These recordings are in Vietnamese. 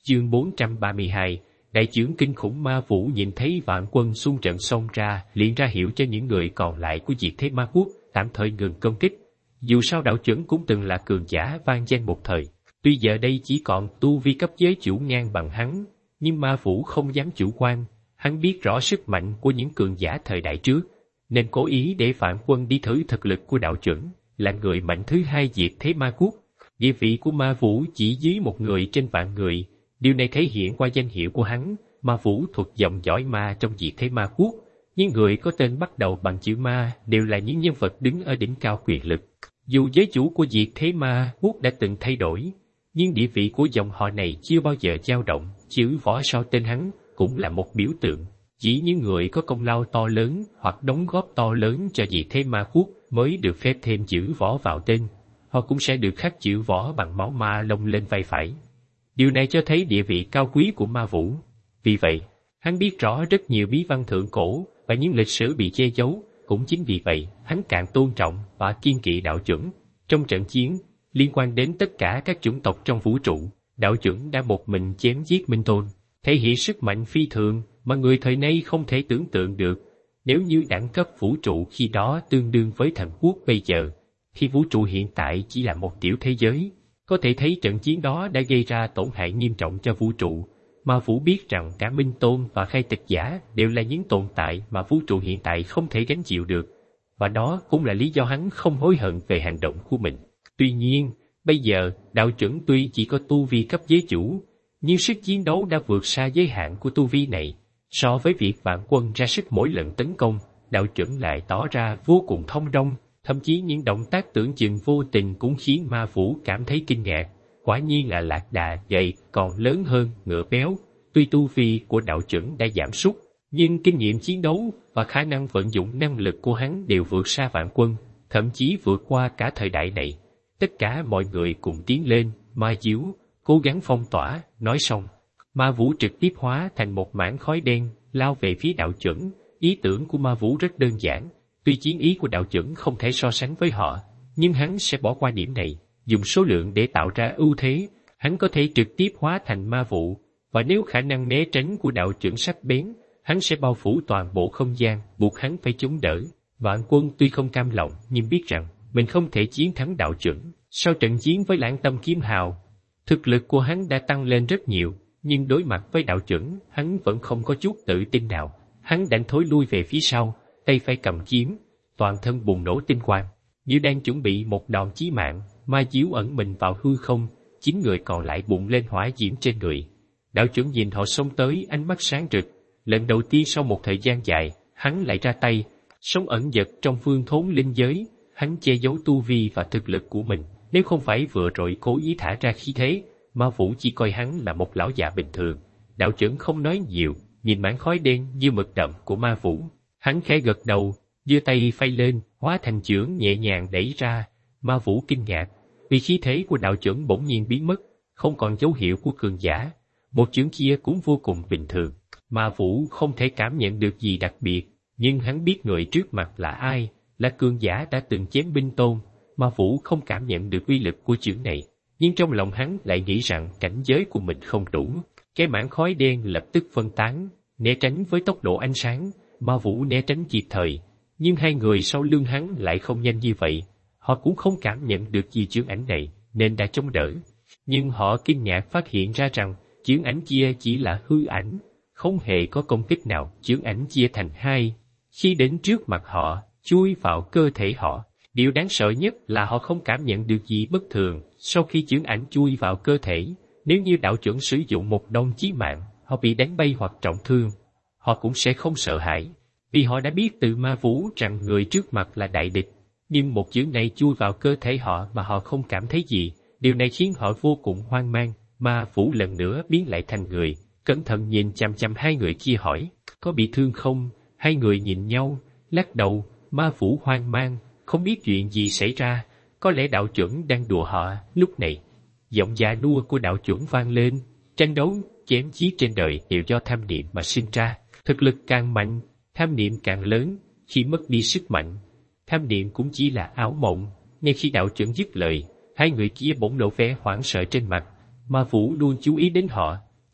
Chương 432, đại chưởng kinh khủng Ma Vũ nhìn thấy vạn quân xung trận xông ra, liền ra hiệu cho những người còn lại của Diệt Thế Ma Quốc tạm thời ngừng công kích. Dù sao đạo chưởng cũng từng là cường giả vang danh một thời, tuy giờ đây chỉ còn tu vi cấp giới chủ ngang bằng hắn, nhưng Ma Vũ không dám chủ quan. Hắn biết rõ sức mạnh của những cường giả thời đại trước, nên cố ý để vạn quân đi thử thực lực của đạo chưởng, là người mạnh thứ hai Diệt Thế Ma Quốc. Địa vị của Ma Vũ chỉ dưới một người trên vạn người. Điều này thể hiện qua danh hiệu của hắn, Ma Vũ thuộc dòng dõi ma trong Diệt Thế Ma Quốc. Những người có tên bắt đầu bằng chữ ma đều là những nhân vật đứng ở đỉnh cao quyền lực. Dù giới chủ của Diệt Thế Ma Quốc đã từng thay đổi, nhưng địa vị của dòng họ này chưa bao giờ dao động. Chữ võ sau tên hắn cũng là một biểu tượng. Chỉ những người có công lao to lớn hoặc đóng góp to lớn cho Diệt Thế Ma Quốc mới được phép thêm chữ võ vào tên. Họ cũng sẽ được khắc chữ võ bằng máu ma lông lên vai phải. Điều này cho thấy địa vị cao quý của Ma Vũ. Vì vậy, hắn biết rõ rất nhiều bí văn thượng cổ và những lịch sử bị che giấu. Cũng chính vì vậy, hắn càng tôn trọng và kiên kỵ đạo chưởng. Trong trận chiến liên quan đến tất cả các chủng tộc trong vũ trụ, đạo chưởng đã một mình chém giết Minh Tôn, thể hiện sức mạnh phi thường mà người thời nay không thể tưởng tượng được. Nếu như đẳng cấp vũ trụ khi đó tương đương với thần quốc bây giờ, khi vũ trụ hiện tại chỉ là một tiểu thế giới, có thể thấy trận chiến đó đã gây ra tổn hại nghiêm trọng cho vũ trụ. Ma Vũ biết rằng cả Minh Tôn và Khai Tịch Giả đều là những tồn tại mà vũ trụ hiện tại không thể gánh chịu được, và đó cũng là lý do hắn không hối hận về hành động của mình. Tuy nhiên, bây giờ đạo chưởng tuy chỉ có tu vi cấp giới chủ, nhưng sức chiến đấu đã vượt xa giới hạn của tu vi này. So với việc vạn quân ra sức mỗi lần tấn công, đạo chưởng lại tỏ ra vô cùng thông dong. Thậm chí những động tác tưởng chừng vô tình cũng khiến Ma Vũ cảm thấy kinh ngạc. Quả nhiên là lạc đà gầy còn lớn hơn ngựa béo. Tuy tu vi của đạo chưởng đã giảm sút, nhưng kinh nghiệm chiến đấu và khả năng vận dụng năng lực của hắn đều vượt xa vạn quân, thậm chí vượt qua cả thời đại này. Tất cả mọi người cùng tiến lên, ma diếu, cố gắng phong tỏa. Nói xong, Ma Vũ trực tiếp hóa thành một mảng khói đen, lao về phía đạo chưởng. Ý tưởng của Ma Vũ rất đơn giản. Tuy chiến ý của đạo chưởng không thể so sánh với họ, nhưng hắn sẽ bỏ qua điểm này, dùng số lượng để tạo ra ưu thế. Hắn có thể trực tiếp hóa thành Ma Vũ, và nếu khả năng né tránh của đạo chưởng sắc bén, hắn sẽ bao phủ toàn bộ không gian, buộc hắn phải chống đỡ. Vạn quân tuy không cam lòng, nhưng biết rằng mình không thể chiến thắng đạo chưởng. Sau trận chiến với Lãng Tâm Kiếm Hào, thực lực của hắn đã tăng lên rất nhiều, nhưng đối mặt với đạo chưởng, hắn vẫn không có chút tự tin nào. Hắn đành thối lui về phía sau, tay phải cầm kiếm, toàn thân bùng nổ tinh quang, như đang chuẩn bị một đòn chí mạng. Ma diếu ẩn mình vào hư không, 9 người còn lại bùng lên hỏa diễm trên người. Đạo chưởng nhìn họ xông tới, ánh mắt sáng rực. Lần đầu tiên sau một thời gian dài, hắn lại ra tay, sống ẩn dật trong phương thốn linh giới. Hắn che giấu tu vi và thực lực của mình. Nếu không phải vừa rồi cố ý thả ra khí thế, Ma Vũ chỉ coi hắn là một lão già bình thường. Đạo chưởng không nói nhiều, nhìn mảng khói đen như mực đậm của Ma Vũ, hắn khẽ gật đầu, giơ tay phay lên, hóa thành chưởng nhẹ nhàng đẩy ra. Ma Vũ kinh ngạc, vì khí thế của đạo chưởng bỗng nhiên biến mất, không còn dấu hiệu của cường giả. Một chưởng kia cũng vô cùng bình thường. Ma Vũ không thể cảm nhận được gì đặc biệt, nhưng hắn biết người trước mặt là ai, là cường giả đã từng chém Minh Tôn. Ma Vũ không cảm nhận được uy lực của chưởng này, nhưng trong lòng hắn lại nghĩ rằng cảnh giới của mình không đủ. Cái mảng khói đen lập tức phân tán, né tránh với tốc độ ánh sáng. Ma Vũ né tránh kịp thời, nhưng hai người sau lưng hắn lại không nhanh như vậy. Họ cũng không cảm nhận được gì chưởng ảnh này, nên đã chống đỡ. Nhưng họ kinh ngạc phát hiện ra rằng chưởng ảnh kia chỉ là hư ảnh, không hề có công kích nào. Chưởng ảnh chia thành hai, khi đến trước mặt họ, chui vào cơ thể họ. Điều đáng sợ nhất là họ không cảm nhận được gì bất thường sau khi chưởng ảnh chui vào cơ thể. Nếu như đạo chưởng sử dụng một đòn chí mạng, họ bị đánh bay hoặc trọng thương, họ cũng sẽ không sợ hãi, vì họ đã biết từ Ma Vũ rằng người trước mặt là đại địch. Nhưng một chưởng này chui vào cơ thể họ mà họ không cảm thấy gì, điều này khiến họ vô cùng hoang mang. Ma Vũ lần nữa biến lại thành người, cẩn thận nhìn chằm chằm hai người kia hỏi, có bị thương không? Hai người nhìn nhau, lắc đầu. Ma Vũ hoang mang, không biết chuyện gì xảy ra, có lẽ đạo chưởng đang đùa họ. Lúc này, giọng già nua của đạo chưởng vang lên, tranh đấu, chém giết trên đời đều do tham niệm mà sinh ra. Thực lực càng mạnh, tham niệm càng lớn. Khi mất đi sức mạnh, tham niệm cũng chỉ là ảo mộng. Ngay khi đạo chưởng dứt lời, hai người kia bỗng lộ vẻ hoảng sợ trên mặt. Ma Vũ luôn chú ý đến họ,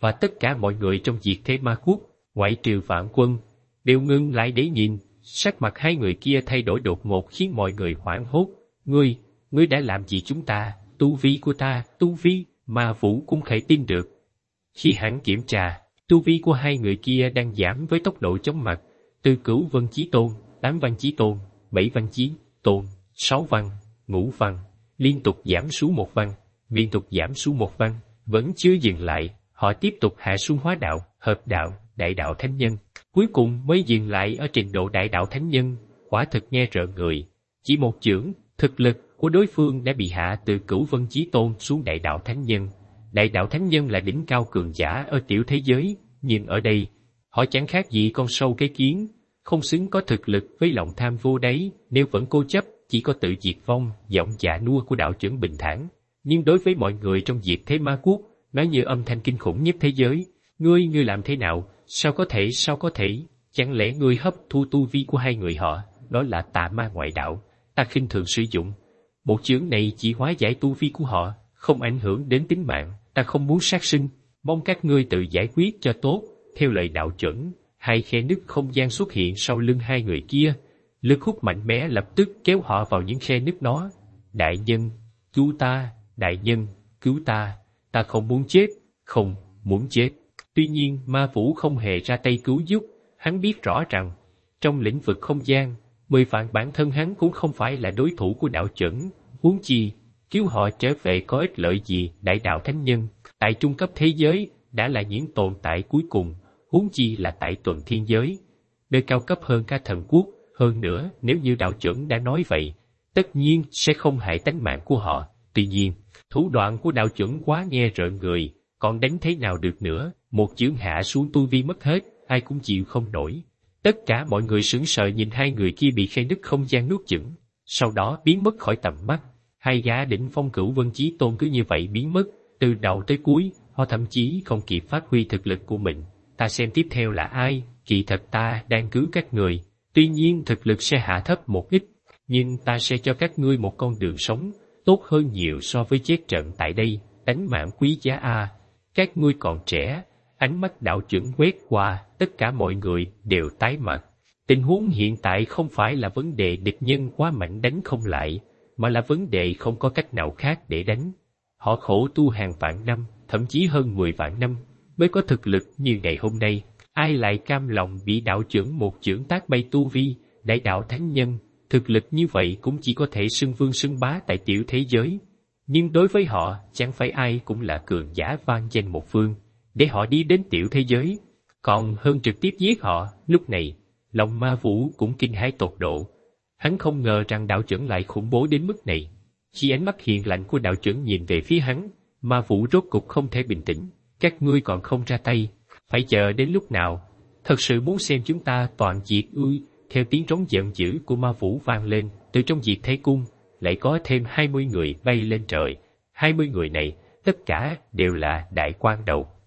và tất cả mọi người trong diệt thế ma quốc, ngoại trừ Vạn Quân, đều ngưng lại để nhìn. Sắc mặt hai người kia thay đổi đột ngột khiến mọi người hoảng hốt. Ngươi đã làm gì chúng ta? Tu vi của ta, tu vi, Ma Vũ cũng khẽ tin được. Khi hắn kiểm tra, tu vi của hai người kia đang giảm với tốc độ chóng mặt, từ Cửu Vân Chí Tôn, 8 Văn Chí Tôn, 7 Văn Chí Tôn, 6 Văn, Ngũ Văn, liên tục giảm xuống 1 Văn, liên tục giảm xuống 1 Văn, vẫn chưa dừng lại, họ tiếp tục hạ xuống Hóa Đạo, Hợp Đạo, Đại Đạo Thánh Nhân, cuối cùng mới dừng lại ở trình độ Đại Đạo Thánh Nhân. Quả thực nghe rợn người, chỉ một chưởng, thực lực của đối phương đã bị hạ từ Cửu Vân Chí Tôn xuống Đại Đạo Thánh Nhân. Đại Đạo Thánh Nhân là đỉnh cao cường giả ở tiểu thế giới, nhưng ở đây, họ chẳng khác gì con sâu cái kiến, không xứng có thực lực với lòng tham vô đáy. Nếu vẫn cố chấp, chỉ có tự diệt vong. Giọng dạ nua của đạo trưởng bình thản, nhưng đối với mọi người trong diệt thế ma quốc, nói như âm thanh kinh khủng nhất thế giới. Ngươi làm thế nào? Sao có thể? Chẳng lẽ ngươi hấp thu tu vi của hai người họ? Đó là tà ma ngoại đạo, ta khinh thường sử dụng. Một chưởng này chỉ hóa giải tu vi của họ, không ảnh hưởng đến tính mạng. Ta không muốn sát sinh, mong các ngươi tự giải quyết cho tốt. Theo lời đạo chuẩn, hai khe nứt không gian xuất hiện sau lưng hai người kia, lực hút mạnh mẽ lập tức kéo họ vào những khe nứt đó. Đại nhân, cứu ta! Đại nhân, cứu ta! Ta không muốn chết, không muốn chết. Tuy nhiên, Ma Vũ không hề ra tay cứu giúp. Hắn biết rõ rằng, trong lĩnh vực không gian, 10 vạn bản thân hắn cũng không phải là đối thủ của đạo chuẩn. Huống chi, cứu họ trở về có ích lợi gì? Đại Đạo Thánh Nhân, tại trung cấp thế giới, đã là những tồn tại cuối cùng. Huống chi là tại tuần thiên giới, nơi cao cấp hơn cả thần quốc. Hơn nữa, nếu như đạo chuẩn đã nói vậy, tất nhiên sẽ không hại tánh mạng của họ. Tuy nhiên, thủ đoạn của đạo chuẩn quá nghe rợn người, còn đánh thế nào được nữa? Một chưởng hạ xuống tu vi mất hết, ai cũng chịu không nổi. Tất cả mọi người sững sờ nhìn hai người kia bị khe nứt không gian nuốt chửng, sau đó biến mất khỏi tầm mắt. Hai gã đỉnh phong Cửu Vân Chí Tôn cứ như vậy biến mất, từ đầu tới cuối, họ thậm chí không kịp phát huy thực lực của mình. Ta xem tiếp theo là ai? Kỳ thật ta đang cứu các người, tuy nhiên thực lực sẽ hạ thấp một ít, nhưng ta sẽ cho các ngươi một con đường sống, tốt hơn nhiều so với chết trận tại đây. Tánh mạng quý giá a, các ngươi còn trẻ. Ánh mắt đạo chuẩn quét qua, tất cả mọi người đều tái mặt. Tình huống hiện tại không phải là vấn đề địch nhân quá mạnh đánh không lại, mà là vấn đề không có cách nào khác để đánh. Họ khổ tu hàng vạn năm, thậm chí hơn 10 vạn năm, mới có thực lực như ngày hôm nay. Ai lại cam lòng bị đạo trưởng một chưởng tát bay tu vi? Đại Đạo Thánh Nhân, thực lực như vậy cũng chỉ có thể xưng vương xưng bá tại tiểu thế giới. Nhưng đối với họ, chẳng phải ai cũng là cường giả vang danh một phương, để họ đi đến tiểu thế giới, còn hơn trực tiếp giết họ. Lúc này, lòng Ma Vũ cũng kinh hãi tột độ. Hắn không ngờ rằng đạo trưởng lại khủng bố đến mức này. Khi ánh mắt hiền lạnh của đạo trưởng nhìn về phía hắn, Ma Vũ rốt cục không thể bình tĩnh. Các ngươi còn không ra tay, phải chờ đến lúc nào? Thật sự muốn xem chúng ta toàn diệt ư? Theo tiếng trống giận dữ của Ma Vũ vang lên, từ trong diệt thế cung, lại có thêm 20 người bay lên trời. 20 người này, tất cả đều là đại quan đầu.